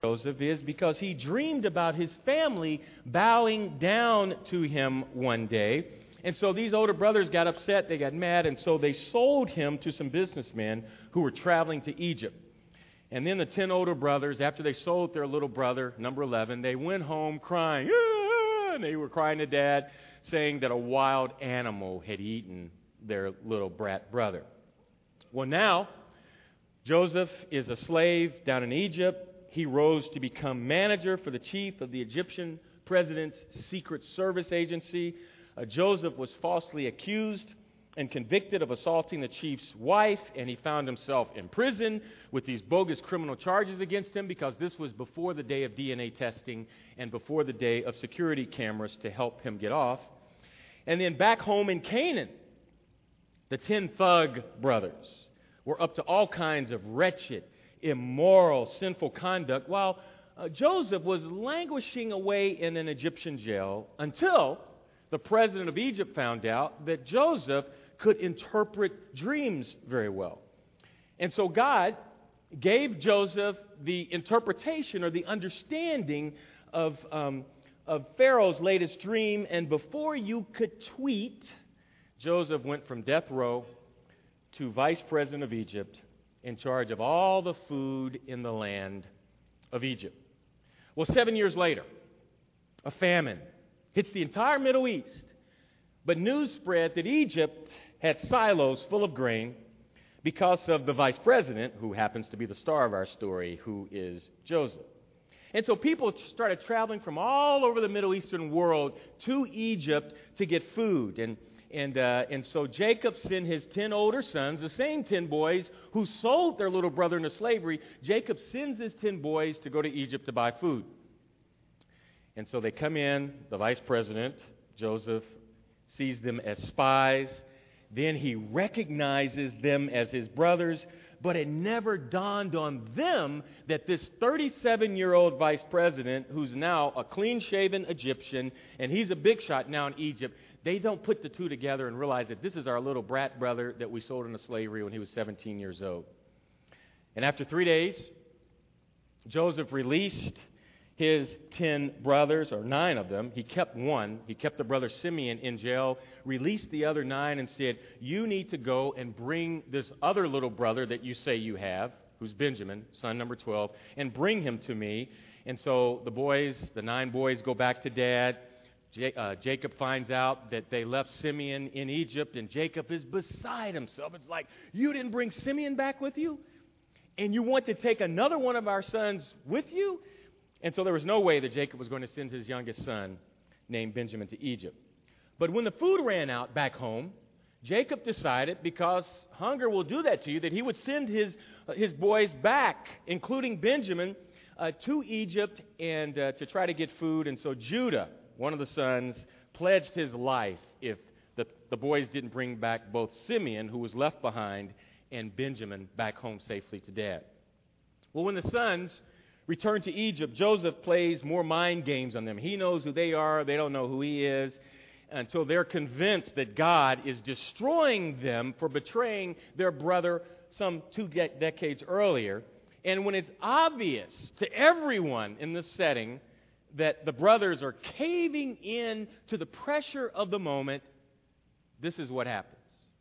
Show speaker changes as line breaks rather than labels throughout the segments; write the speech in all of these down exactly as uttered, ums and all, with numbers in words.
Joseph is because he dreamed about his family bowing down to him one day. And so these older brothers got upset, they got mad, and so they sold him to some businessmen who were traveling to Egypt. And then the ten older brothers, after they sold their little brother, number eleven, they went home crying, ah! And they were crying to Dad, saying that a wild animal had eaten their little brat brother. Well, now, Joseph is a slave down in Egypt. He rose to become manager for the chief of the Egyptian president's secret service agency. Uh, Joseph was falsely accused and convicted of assaulting the chief's wife, and he found himself in prison with these bogus criminal charges against him because this was before the day of D N A testing and before the day of security cameras to help him get off. And then back home in Canaan, the ten thug brothers were up to all kinds of wretched, immoral, sinful conduct, while uh, Joseph was languishing away in an Egyptian jail until the president of Egypt found out that Joseph could interpret dreams very well. And so God gave Joseph the interpretation or the understanding of, um, of Pharaoh's latest dream, and before you could tweet, Joseph went from death row to vice president of Egypt, in charge of all the food in the land of Egypt. Well, seven years later, a famine hits the entire Middle East. But news spread that Egypt had silos full of grain because of the vice president, who happens to be the star of our story, who is Joseph. And so people started traveling from all over the Middle Eastern world to Egypt to get food. And And, uh, and so Jacob sent his ten older sons, the same ten boys who sold their little brother into slavery. Jacob sends his ten boys to go to Egypt to buy food. And so they come in, the vice president, Joseph, sees them as spies. Then he recognizes them as his brothers, but it never dawned on them that this thirty-seven-year-old vice president, who's now a clean-shaven Egyptian, and he's a big shot now in Egypt, they don't put the two together and realize that this is our little brat brother that we sold into slavery when he was seventeen years old. And after three days, Joseph released his ten brothers, or nine of them. He kept one. He kept the brother Simeon in jail, released the other nine, and said, you need to go and bring this other little brother that you say you have, who's Benjamin, son number twelve, and bring him to me. And so the boys, the nine boys, go back to Dad. J- uh, Jacob finds out that they left Simeon in Egypt, and Jacob is beside himself. It's like, you didn't bring Simeon back with you? And you want to take another one of our sons with you? And so there was no way that Jacob was going to send his youngest son, named Benjamin, to Egypt. But when the food ran out back home, Jacob decided, because hunger will do that to you, that he would send his, uh, his boys back, including Benjamin, uh, to Egypt and uh, to try to get food. And so Judah, one of the sons, pledged his life if the, the boys didn't bring back both Simeon, who was left behind, and Benjamin back home safely to Dad. Well, when the sons return to Egypt, Joseph plays more mind games on them. He knows who they are. They don't know who he is, until they're convinced that God is destroying them for betraying their brother some two de- decades earlier. And when it's obvious to everyone in this setting that the brothers are caving in to the pressure of the moment, this is what happens.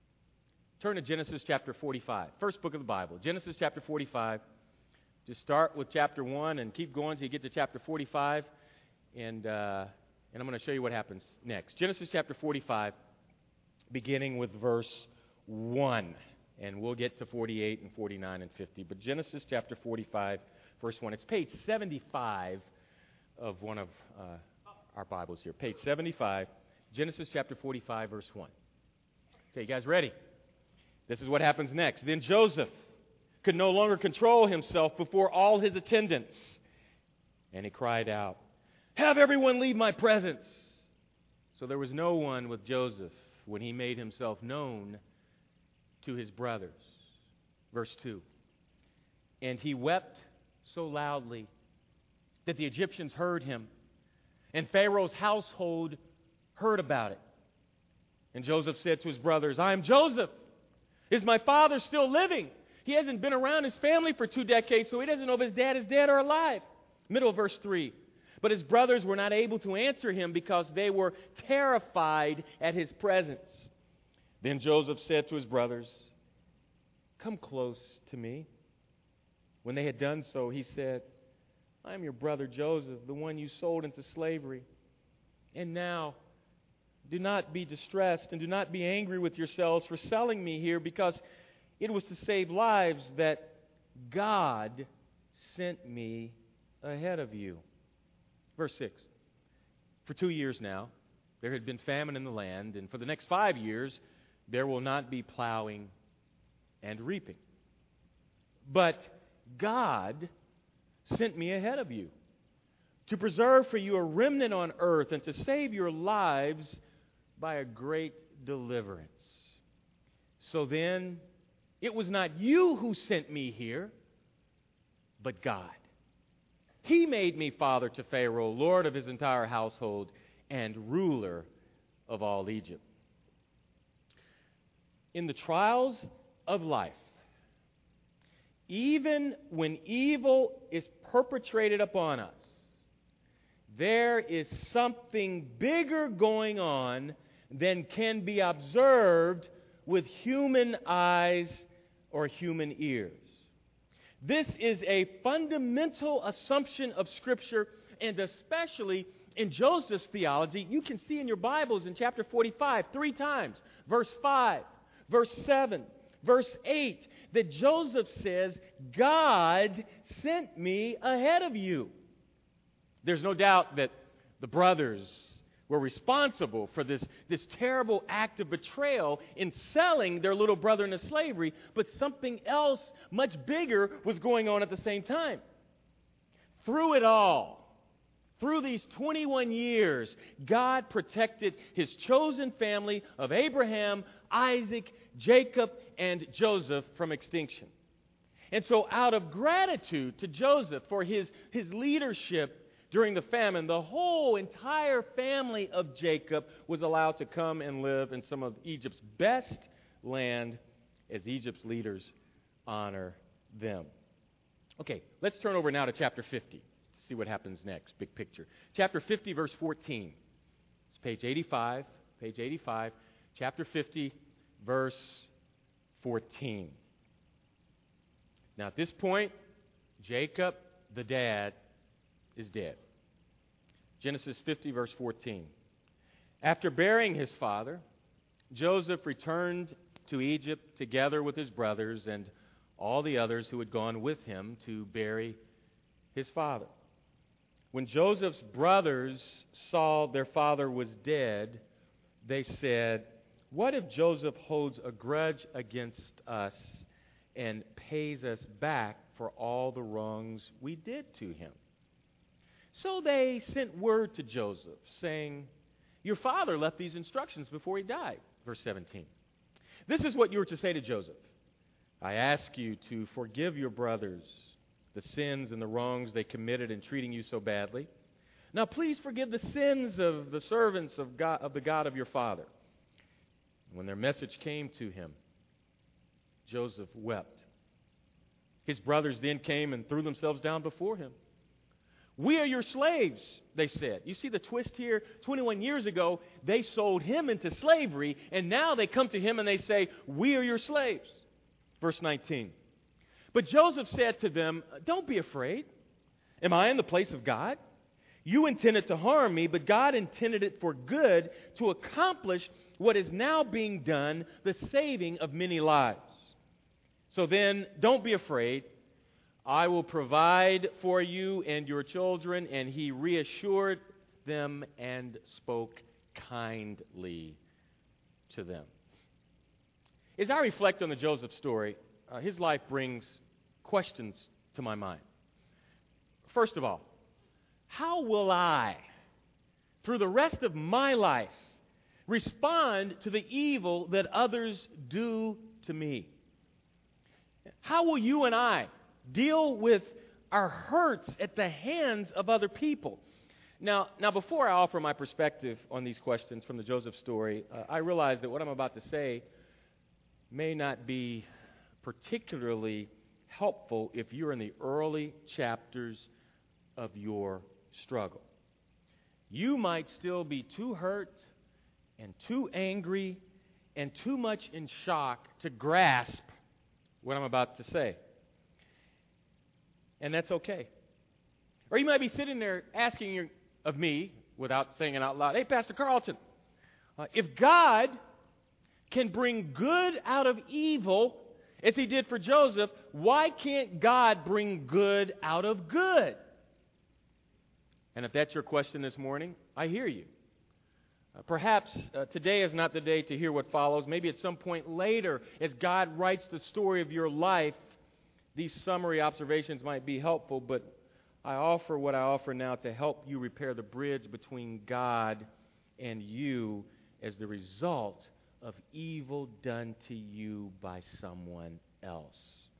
Turn to Genesis chapter forty-five, first book of the Bible. Genesis chapter forty-five. Just start with chapter one and keep going until you get to chapter forty-five. And, uh, and I'm going to show you what happens next. Genesis chapter forty-five, beginning with verse one. And we'll get to forty-eight and forty-nine and fifty. But Genesis chapter forty-five, verse one. It's page seventy-five of one of uh, our Bibles here. Page seventy-five, Genesis chapter forty-five, verse one. Okay, you guys ready? This is what happens next. Then Joseph could no longer control himself before all his attendants. And he cried out, have everyone leave my presence. So there was no one with Joseph when he made himself known to his brothers. Verse two. And he wept so loudly that the Egyptians heard him, and Pharaoh's household heard about it. And Joseph said to his brothers, I am Joseph. Is my father still living? He hasn't been around his family for two decades, so he doesn't know if his dad is dead or alive. Middle of verse three. But his brothers were not able to answer him because they were terrified at his presence. Then Joseph said to his brothers, "Come close to me." When they had done so, he said, "I am your brother Joseph, the one you sold into slavery. And now, do not be distressed and do not be angry with yourselves for selling me here, because it was to save lives that God sent me ahead of you." Verse six. For two years now, there had been famine in the land, and for the next five years, there will not be plowing and reaping. But God sent me ahead of you to preserve for you a remnant on earth and to save your lives by a great deliverance. So then, it was not you who sent me here, but God. He made me father to Pharaoh, lord of his entire household, and ruler of all Egypt. In the trials of life, even when evil is perpetrated upon us, there is something bigger going on than can be observed with human eyes or human ears. This is a fundamental assumption of Scripture, and especially in Joseph's theology. You can see in your Bibles in chapter forty-five three times, verse five, verse seven, verse eight, that Joseph says, "God sent me ahead of you." There's no doubt that the brothers were responsible for this, this terrible act of betrayal in selling their little brother into slavery, but something else much bigger was going on at the same time. Through it all, through these twenty-one years, God protected His chosen family of Abraham, Isaac, Jacob, and Joseph from extinction. And so out of gratitude to Joseph for his, his leadership during the famine, the whole entire family of Jacob was allowed to come and live in some of Egypt's best land as Egypt's leaders honor them. Okay, let's turn over now to chapter fifty to see what happens next. Big picture. Chapter fifty, verse fourteen. It's page eighty-five. Page eighty-five. Chapter fifty, verse fourteen. Now at this point, Jacob, the dad, is dead. Genesis fifty, verse fourteen. After burying his father, Joseph returned to Egypt together with his brothers and all the others who had gone with him to bury his father. When Joseph's brothers saw their father was dead, they said, "What if Joseph holds a grudge against us and pays us back for all the wrongs we did to him?" So they sent word to Joseph, saying, "Your father left these instructions before he died." Verse seventeen. "This is what you were to say to Joseph. I ask you to forgive your brothers the sins and the wrongs they committed in treating you so badly. Now please forgive the sins of the servants of God, of the God of your father." When their message came to him, Joseph wept. His brothers then came and threw themselves down before him. "We are your slaves," they said. You see the twist here? twenty-one years ago, they sold him into slavery, and now they come to him and they say, "We are your slaves." Verse nineteen. But Joseph said to them, "Don't be afraid. Am I in the place of God? You intended to harm me, but God intended it for good to accomplish what is now being done, the saving of many lives. So then, don't be afraid. I will provide for you and your children." And he reassured them and spoke kindly to them. As I reflect on the Joseph story, uh, his life brings questions to my mind. First of all, how will I, through the rest of my life, respond to the evil that others do to me? How will you and I deal with our hurts at the hands of other people? Now, now before I offer my perspective on these questions from the Joseph story, uh, I realize that what I'm about to say may not be particularly helpful if you're in the early chapters of your struggle. You might still be too hurt and too angry and too much in shock to grasp what I'm about to say. And that's okay. Or you might be sitting there asking your, of me, without saying it out loud, hey, Pastor Carlton, uh, if God can bring good out of evil, as he did for Joseph, why can't God bring good out of good? And if that's your question this morning, I hear you. Uh, perhaps uh, today is not the day to hear what follows. Maybe at some point later, as God writes the story of your life, these summary observations might be helpful, but I offer what I offer now to help you repair the bridge between God and you as the result of evil done to you by someone else.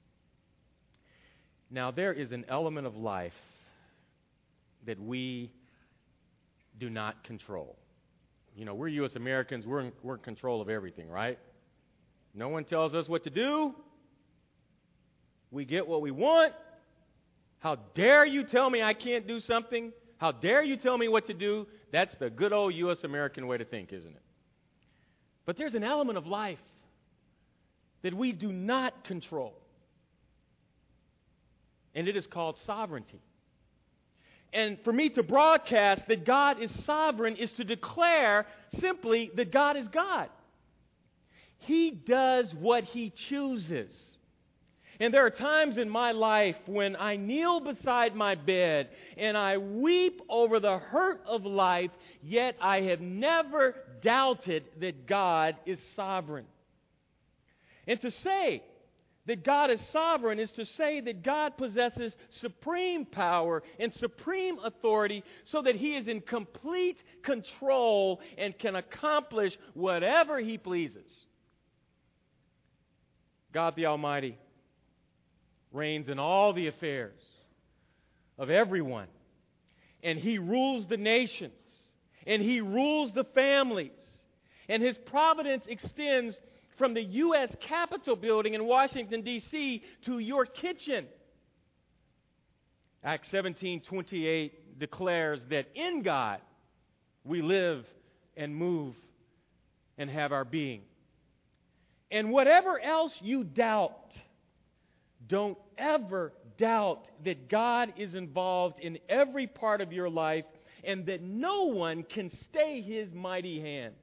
Now, there is an element of life that we do not control. You know, we're U S Americans, we're in, we're in control of everything, right? No one tells us what to do. We get what we want. How dare you tell me I can't do something? How dare you tell me what to do? That's the good old U S American way to think, isn't it? But there's an element of life that we do not control. And it is called sovereignty. And for me to broadcast that God is sovereign is to declare simply that God is God. He does what He chooses. And there are times in my life when I kneel beside my bed and I weep over the hurt of life, yet I have never doubted that God is sovereign. And to say that God is sovereign is to say that God possesses supreme power and supreme authority so that He is in complete control and can accomplish whatever He pleases. God the Almighty reigns in all the affairs of everyone. And He rules the nations. And He rules the families. And His providence extends from the U S Capitol building in Washington, D C to your kitchen. Acts seventeen twenty-eight declares that in God we live and move and have our being. And whatever else you doubt, don't ever doubt that God is involved in every part of your life and that no one can stay His mighty hand.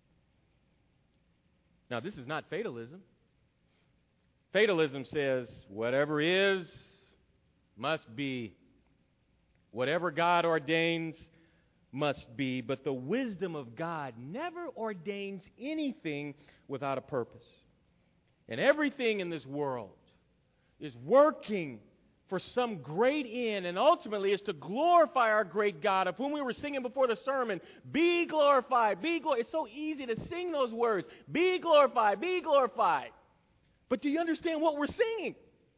Now, this is not fatalism. Fatalism says whatever is must be. Whatever God ordains must be. But the wisdom of God never ordains anything without a purpose. And everything in this world is working for some great end, and ultimately is to glorify our great God, of whom we were singing before the sermon. Be glorified, be glorified. It's so easy to sing those words. Be glorified, be glorified. But do you understand what we're singing?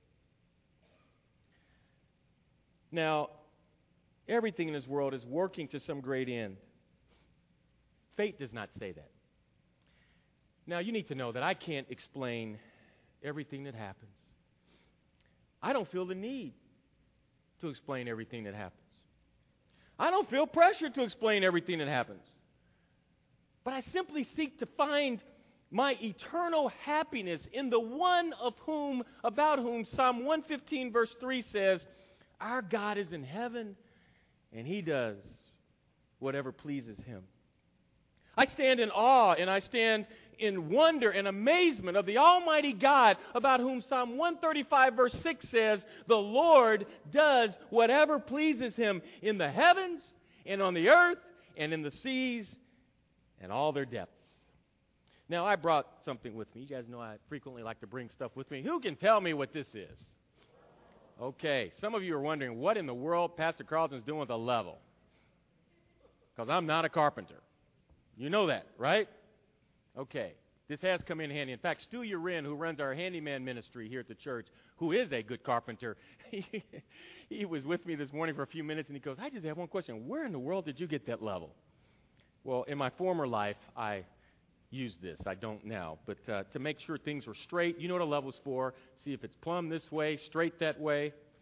Now, everything in this world is working to some great end. Fate does not say that. Now, you need to know that I can't explain everything that happens. I don't feel the need to explain everything that happens. I don't feel pressure to explain everything that happens. But I simply seek to find my eternal happiness in the one of whom, about whom Psalm one fifteen verse three says, our God is in heaven and He does whatever pleases Him. I stand in awe and I stand in wonder and amazement of the Almighty God, about whom Psalm one thirty-five verse six says, the Lord does whatever pleases Him in the heavens and on the earth and in the seas and all their depths. Now, I brought something with me. You guys know I frequently like to bring stuff with me. Who can tell me what this is? Okay, some of you are wondering what in the world Pastor Carlton's doing with a level. Because I'm not a carpenter. You know that, right? Okay, this has come in handy. In fact, Stu Urin, who runs our handyman ministry here at the church, who is a good carpenter, he, he was with me this morning for a few minutes, and he goes, I just have one question. Where in the world did you get that level? Well, in my former life, I used this. I don't now. But uh, to make sure things were straight, you know what a level's for. See if it's plumb this way, straight that way.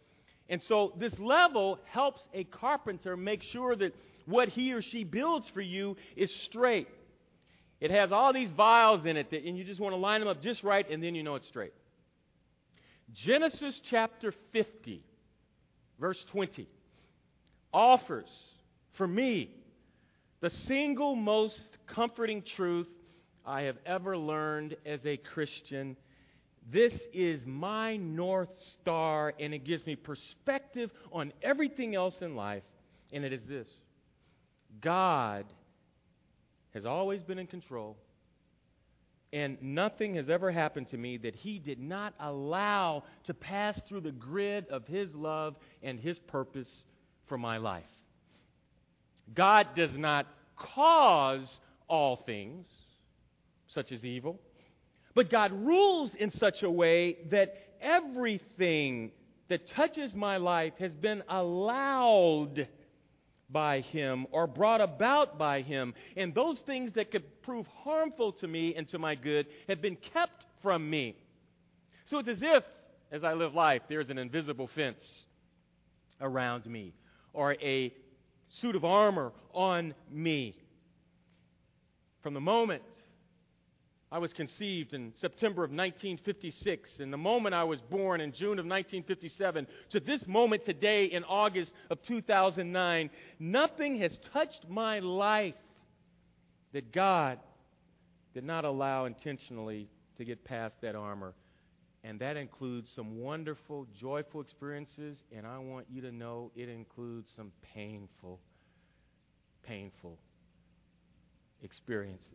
And so this level helps a carpenter make sure that what he or she builds for you is straight. It has all these vials in it, that, and you just want to line them up just right, and then you know it's straight. Genesis chapter fifty, verse twenty, offers for me the single most comforting truth I have ever learned as a Christian. This is my North Star, and it gives me perspective on everything else in life, and it is this: God has always been in control, and nothing has ever happened to me that He did not allow to pass through the grid of His love and His purpose for my life. God does not cause all things, such as evil, but God rules in such a way that everything that touches my life has been allowed by Him or brought about by Him. And those things that could prove harmful to me and to my good have been kept from me. So it's as if, as I live life, there's an invisible fence around me or a suit of armor on me. From the moment I was conceived in September of nineteen fifty-six, and the moment I was born in June of nineteen fifty-seven, to this moment today in August of two thousand nine, nothing has touched my life that God did not allow intentionally to get past that armor. And that includes some wonderful, joyful experiences, and I want you to know it includes some painful, painful experiences.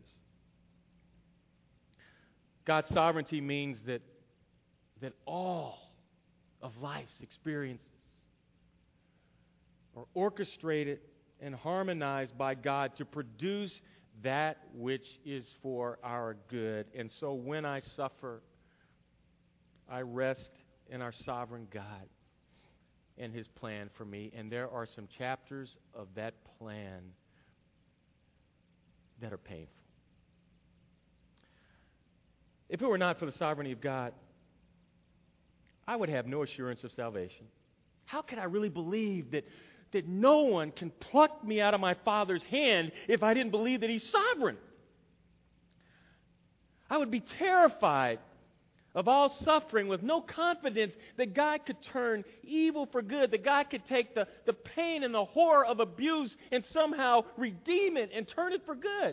God's sovereignty means that, that all of life's experiences are orchestrated and harmonized by God to produce that which is for our good. And so when I suffer, I rest in our sovereign God and His plan for me. And there are some chapters of that plan that are painful. If it were not for the sovereignty of God, I would have no assurance of salvation. How could I really believe that, that no one can pluck me out of my Father's hand if I didn't believe that He's sovereign? I would be terrified of all suffering with no confidence that God could turn evil for good, that God could take the, the pain and the horror of abuse and somehow redeem it and turn it for good.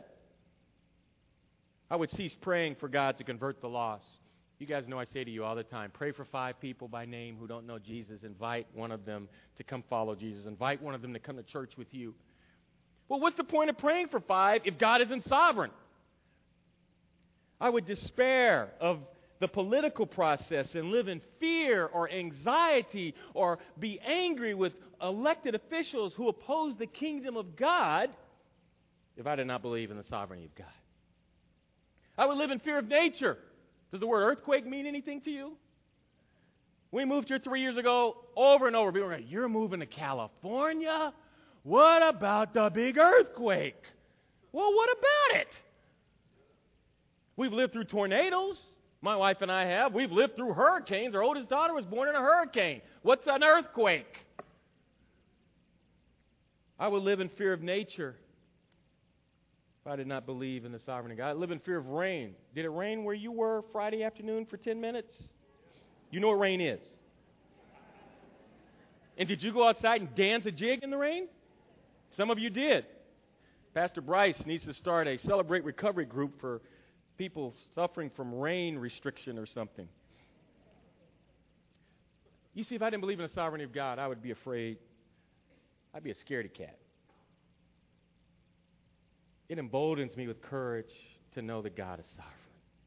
I would cease praying for God to convert the lost. You guys know I say to you all the time, pray for five people by name who don't know Jesus. Invite one of them to come follow Jesus. Invite one of them to come to church with you. Well, what's the point of praying for five if God isn't sovereign? I would despair of the political process and live in fear or anxiety or be angry with elected officials who oppose the kingdom of God if I did not believe in the sovereignty of God. I would live in fear of nature. Does the word earthquake mean anything to you? We moved here three years ago, over and over. People were like, you're moving to California? What about the big earthquake? Well, what about it? We've lived through tornadoes. My wife and I have. We've lived through hurricanes. Our oldest daughter was born in a hurricane. What's an earthquake? I would live in fear of nature if I did not believe in the sovereignty of God. I live in fear of rain. Did it rain where you were Friday afternoon for ten minutes? You know what rain is. And did you go outside and dance a jig in the rain? Some of you did. Pastor Bryce needs to start a Celebrate Recovery group for people suffering from rain restriction or something. You see, if I didn't believe in the sovereignty of God, I would be afraid. I'd be a scaredy cat. It emboldens me with courage to know that God is sovereign.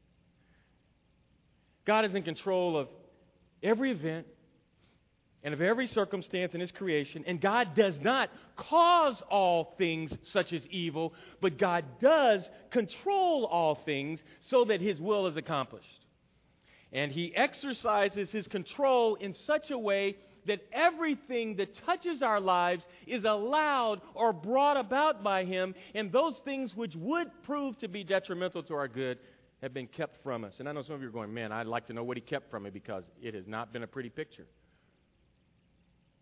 God is in control of every event and of every circumstance in His creation, and God does not cause all things such as evil, but God does control all things so that His will is accomplished. And He exercises His control in such a way that everything that touches our lives is allowed or brought about by Him, and those things which would prove to be detrimental to our good have been kept from us. And I know some of you are going, man, I'd like to know what He kept from me, because it has not been a pretty picture.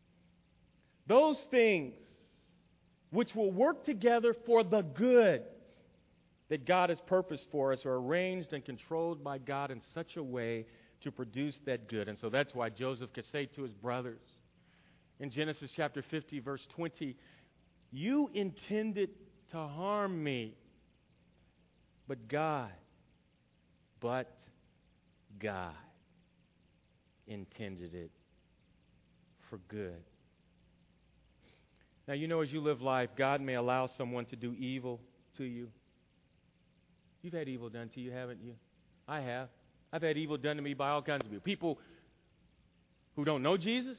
those things which will work together for the good that God has purposed for us are arranged and controlled by God in such a way to produce that good. And so that's why Joseph could say to his brothers in Genesis chapter fifty, verse twenty, you intended to harm me, but God, but God intended it for good. Now, you know, as you live life, God may allow someone to do evil to you. You've had evil done to you, haven't you? I have. I've had evil done to me by all kinds of people. People who don't know Jesus.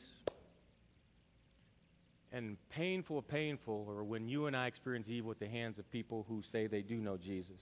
And painful, painful, or when you and I experience evil at the hands of people who say they do know Jesus.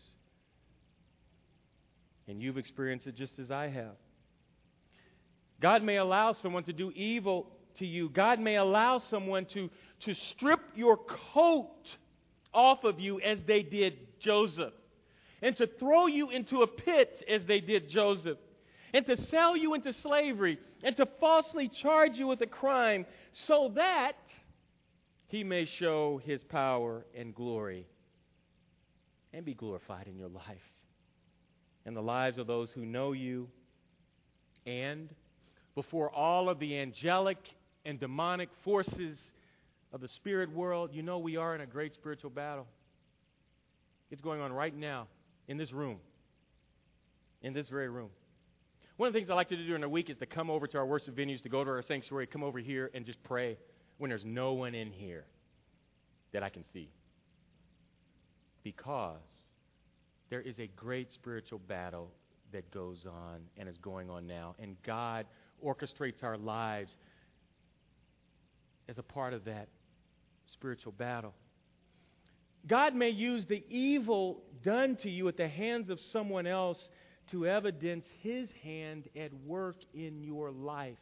And you've experienced it just as I have. God may allow someone to do evil to you. God may allow someone to, to strip your coat off of you as they did Joseph. And to throw you into a pit as they did Joseph. And to sell you into slavery. And to falsely charge you with a crime. So that He may show His power and glory. And be glorified in your life. And the lives of those who know you. And before all of the angelic and demonic forces of the spirit world, you know we are in a great spiritual battle. It's going on right now in this room. In this very room. One of the things I like to do during the week is to come over to our worship venues, to go to our sanctuary, come over here and just pray when there's no one in here that I can see. Because there is a great spiritual battle that goes on and is going on now. And God orchestrates our lives as a part of that spiritual battle. God may use the evil done to you at the hands of someone else to evidence His hand at work in your life.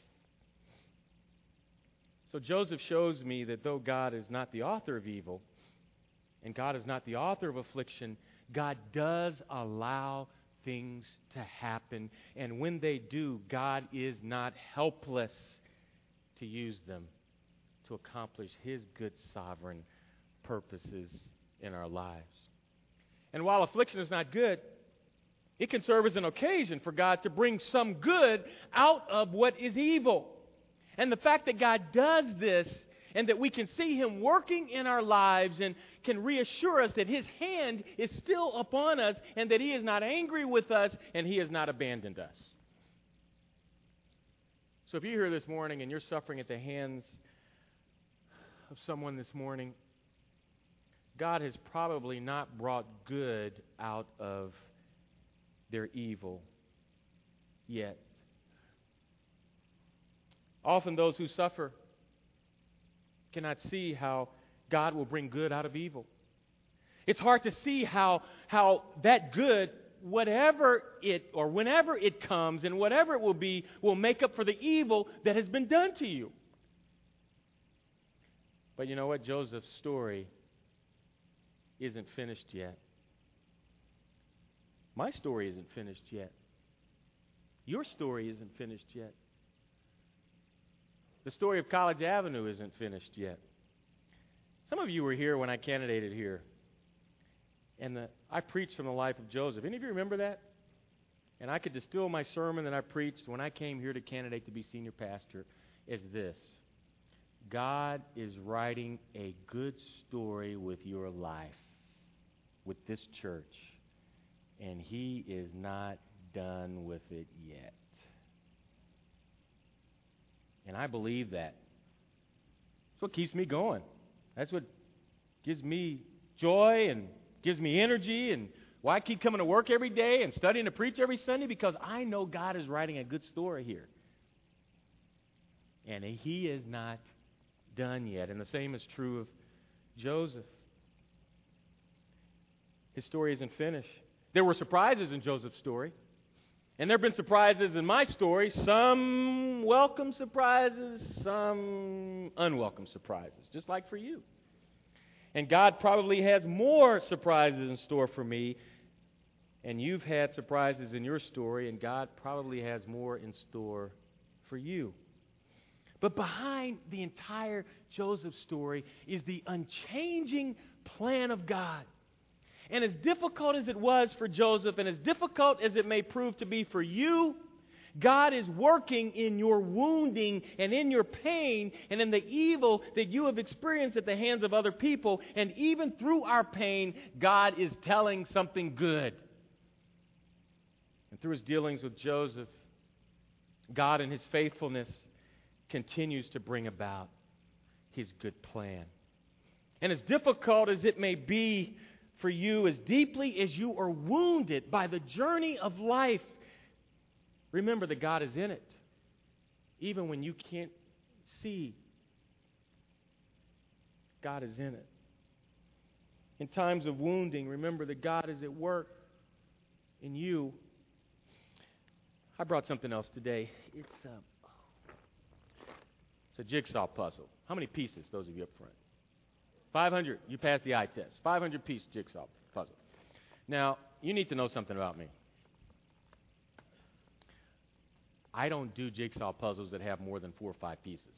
So Joseph shows me that though God is not the author of evil, and God is not the author of affliction, God does allow things to happen. And when they do, God is not helpless to use them to accomplish His good sovereign purposes in our lives. And while affliction is not good, it can serve as an occasion for God to bring some good out of what is evil. And the fact that God does this and that we can see Him working in our lives and can reassure us that His hand is still upon us and that He is not angry with us and He has not abandoned us. So if you're here this morning and you're suffering at the hands of someone this morning, God has probably not brought good out of their evil yet. Often those who suffer cannot see how God will bring good out of evil. It's hard to see how, how that good, whatever it or whenever it comes and whatever it will be, will make up for the evil that has been done to you. But you know what? Joseph's story isn't finished yet. My story isn't finished yet. Your story isn't finished yet. The story of College Avenue isn't finished yet. Some of you were here when I candidated here. And the, I preached from the life of Joseph. Any of you remember that? And I could distill my sermon that I preached when I came here to candidate to be senior pastor as this. God is writing a good story with your life, with this church. And He is not done with it yet. And I believe that. That's what keeps me going. That's what gives me joy and gives me energy and why I keep coming to work every day and studying to preach every Sunday, because I know God is writing a good story here. And He is not done yet. And the same is true of Joseph. His story isn't finished. There were surprises in Joseph's story. And there have been surprises in my story. Some welcome surprises, some unwelcome surprises, just like for you. And God probably has more surprises in store for me. And you've had surprises in your story, and God probably has more in store for you. But behind the entire Joseph story is the unchanging plan of God. And as difficult as it was for Joseph, and as difficult as it may prove to be for you, God is working in your wounding and in your pain and in the evil that you have experienced at the hands of other people. And even through our pain, God is telling something good. And through his dealings with Joseph, God in his faithfulness continues to bring about his good plan. And as difficult as it may be for you, as deeply as you are wounded by the journey of life, remember that God is in it, even when you can't see. God is in it. In times of wounding, remember that God is at work in you. I brought something else today. It's a, it's a jigsaw puzzle. How many pieces, those of you up front? five hundred. You passed the eye test. five hundred piece jigsaw puzzle. Now, you need to know something about me. I don't do jigsaw puzzles that have more than four or five pieces.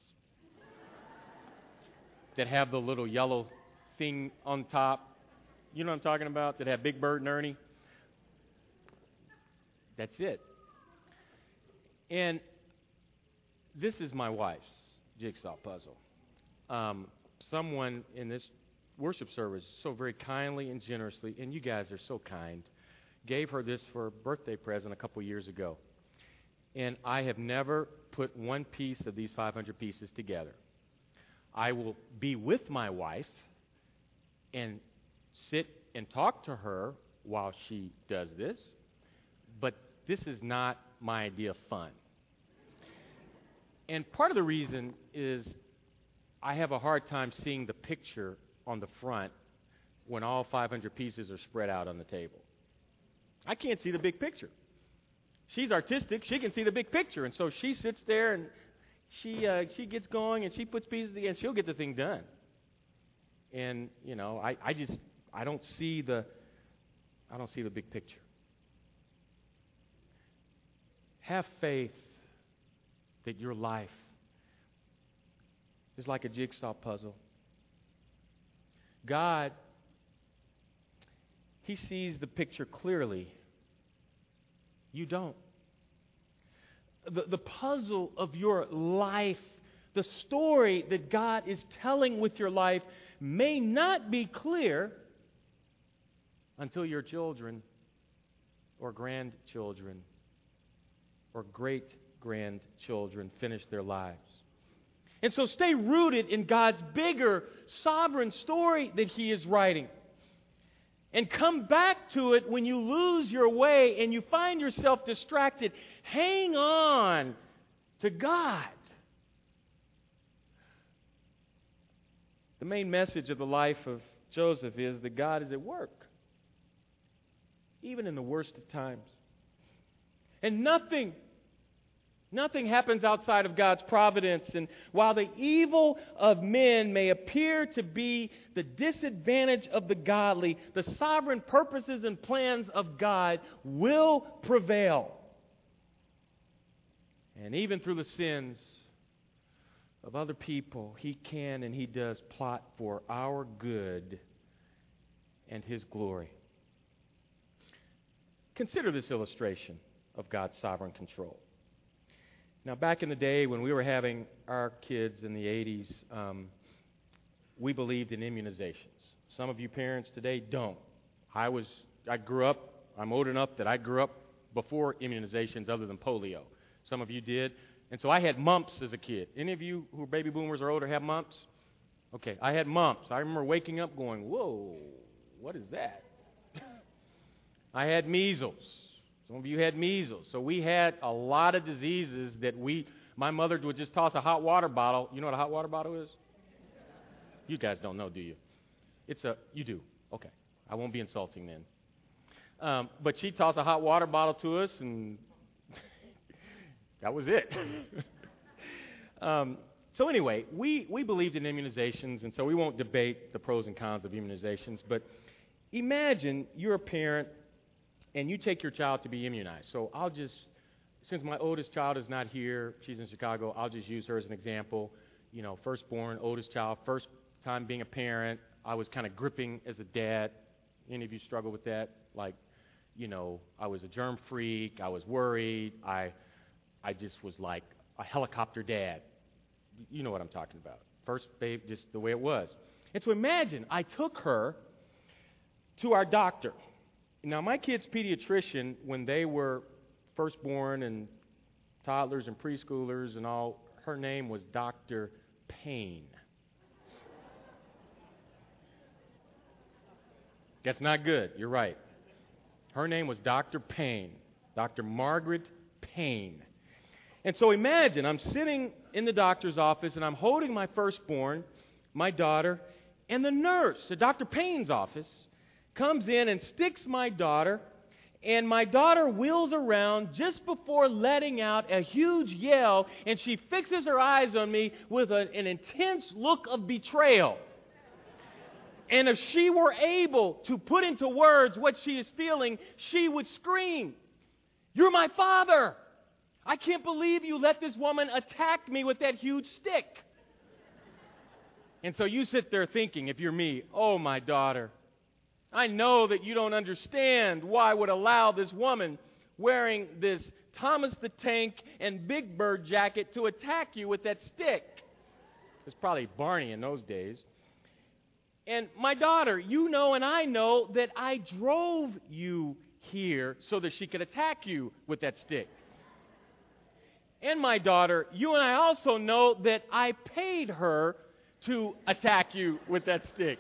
That have the little yellow thing on top. You know what I'm talking about? That have Big Bird and Ernie. That's it. And this is my wife's jigsaw puzzle. Um, someone in this worship service so very kindly and generously, and you guys are so kind, gave her this for a birthday present a couple years ago. And I have never put one piece of these five hundred pieces together. I will be with my wife and sit and talk to her while she does this, but this is not my idea of fun. And part of the reason is I have a hard time seeing the picture on the front when all five hundred pieces are spread out on the table. I can't see the big picture. She's artistic. She can see the big picture. And so she sits there and she uh, she gets going and she puts pieces together and she'll get the thing done. And, you know, I, I just, I don't see the, I don't see the big picture. Have faith that your life is like a jigsaw puzzle. God, he sees the picture clearly. You don't. The, the puzzle of your life, the story that God is telling with your life may not be clear until your children or grandchildren or great-grandchildren finish their lives. And so stay rooted in God's bigger, sovereign story that he is writing. And come back to it when you lose your way and you find yourself distracted. Hang on to God. The main message of the life of Joseph is that God is at work, even in the worst of times. And nothing Nothing happens outside of God's providence. And while the evil of men may appear to be the disadvantage of the godly, the sovereign purposes and plans of God will prevail. And even through the sins of other people, he can and he does plot for our good and his glory. Consider this illustration of God's sovereign control. Now, back in the day when we were having our kids in the eighties, um, we believed in immunizations. Some of you parents today don't. I was, I grew up, I'm old enough that I grew up before immunizations other than polio. Some of you did. And so I had mumps as a kid. Any of you who are baby boomers or older have mumps? Okay, I had mumps. I remember waking up going, whoa, what is that? I had measles. Some of you had measles. So we had a lot of diseases that we, my mother would just toss a hot water bottle. You know what a hot water bottle is? You guys don't know, do you? It's a, you do. Okay. I won't be insulting then. Um, but she'd toss a hot water bottle to us, and that was it. um, so anyway, we, we believed in immunizations, and so we won't debate the pros and cons of immunizations. But imagine you're a parent, and you take your child to be immunized. So I'll just since my oldest child is not here, she's in Chicago, I'll just use her as an example. You know, firstborn, oldest child, first time being a parent, I was kind of gripping as a dad. Any of you struggle with that? Like, you know, I was a germ freak, I was worried, I, I just was like a helicopter dad. You know what I'm talking about. First babe, just the way it was. And so imagine, I took her to our doctor. Now, my kid's pediatrician, when they were firstborn and toddlers and preschoolers and all, her name was Doctor Payne. That's not good. You're right. Her name was Doctor Payne, Doctor Margaret Payne. And so imagine, I'm sitting in the doctor's office, and I'm holding my firstborn, my daughter, and the nurse at Doctor Payne's office comes in and sticks my daughter, and my daughter wheels around just before letting out a huge yell, and she fixes her eyes on me with a, an intense look of betrayal. And if she were able to put into words what she is feeling, she would scream, "You're my father! I can't believe you let this woman attack me with that huge stick." And so you sit there thinking, if you're me, "Oh, my daughter, I know that you don't understand why I would allow this woman wearing this Thomas the Tank and Big Bird jacket to attack you with that stick." It was probably Barney in those days. And my daughter, you know and I know that I drove you here so that she could attack you with that stick. And my daughter, you and I also know that I paid her to attack you with that stick.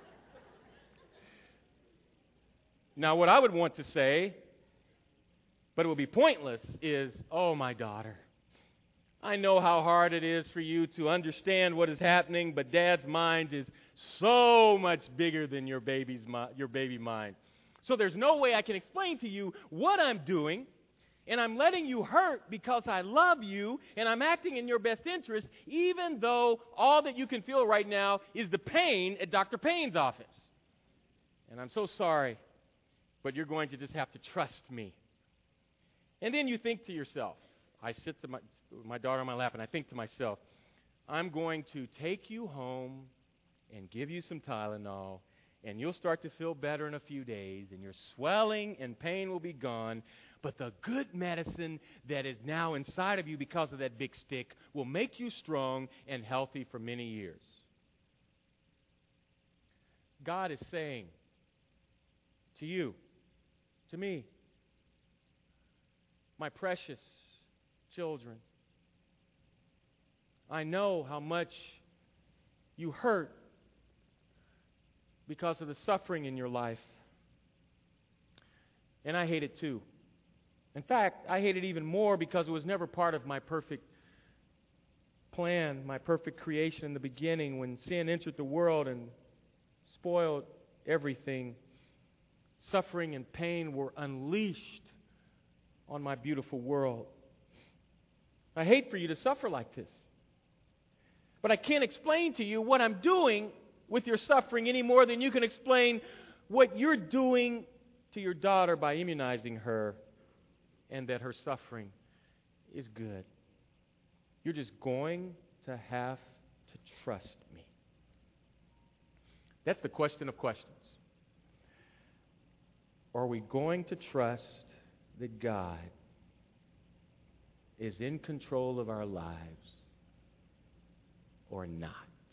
Now, what I would want to say, but it would be pointless, is, "Oh, my daughter, I know how hard it is for you to understand what is happening, but Dad's mind is so much bigger than your baby's mi- your baby mind. So there's no way I can explain to you what I'm doing, and I'm letting you hurt because I love you, and I'm acting in your best interest, even though all that you can feel right now is the pain at Doctor Payne's office. And I'm so sorry, but you're going to just have to trust me." And then you think to yourself, I sit to my, my daughter on my lap, and I think to myself, I'm going to take you home and give you some Tylenol, and you'll start to feel better in a few days, and your swelling and pain will be gone, but the good medicine that is now inside of you because of that big stick will make you strong and healthy for many years. God is saying to you, to me, my precious children, I know how much you hurt because of the suffering in your life. And I hate it too. In fact, I hate it even more because it was never part of my perfect plan, my perfect creation in the beginning when sin entered the world and spoiled everything. Suffering and pain were unleashed on my beautiful world. I hate for you to suffer like this. But I can't explain to you what I'm doing with your suffering any more than you can explain what you're doing to your daughter by immunizing her, and that her suffering is good. You're just going to have to trust me. That's the question of questions. Are we going to trust that God is in control of our lives or not?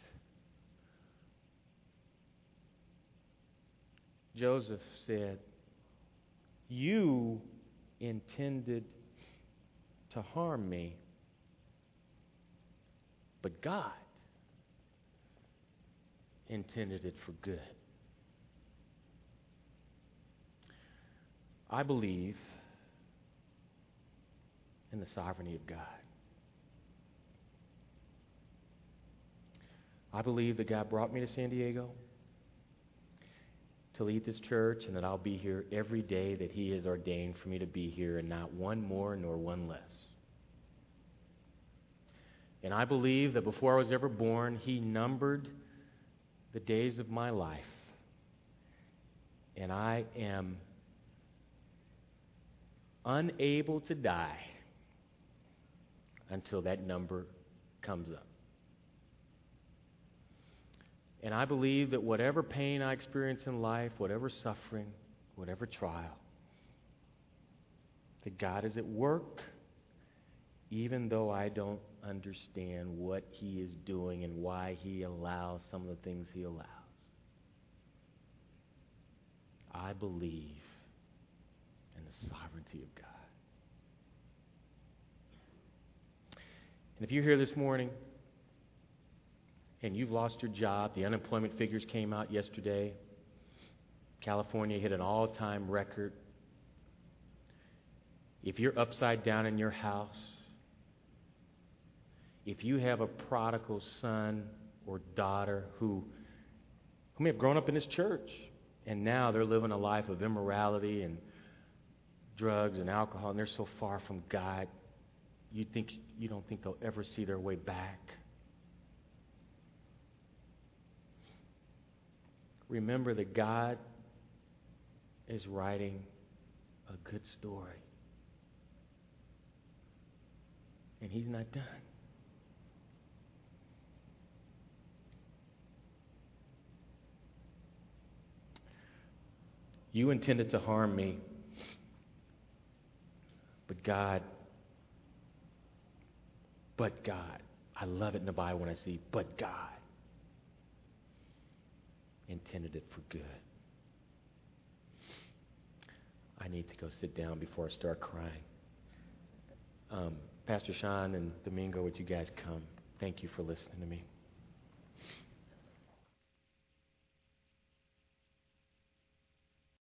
Joseph said, "You intended to harm me, but God intended it for good." I believe in the sovereignty of God. I believe that God brought me to San Diego to lead this church, and that I'll be here every day that He has ordained for me to be here, and not one more nor one less. And I believe that before I was ever born, He numbered the days of my life, and I am unable to die until that number comes up. And I believe that whatever pain I experience in life, whatever suffering, whatever trial, that God is at work, even though I don't understand what He is doing and why He allows some of the things He allows. I believe in the sovereignty of God. And if you're here this morning and you've lost your job, the unemployment figures came out yesterday. California hit an all-time record. If you're upside down in your house, if you have a prodigal son or daughter who, who may have grown up in this church and now they're living a life of immorality and drugs and alcohol and they're so far from God, you think you don't think they'll ever see their way back. Remember that God is writing a good story. And He's not done. You intended to harm me, but God, but God, I love it in the Bible when I see, but God intended it for good. I need to go sit down before I start crying. Um, Pastor Sean and Domingo, would you guys come? Thank you for listening to me.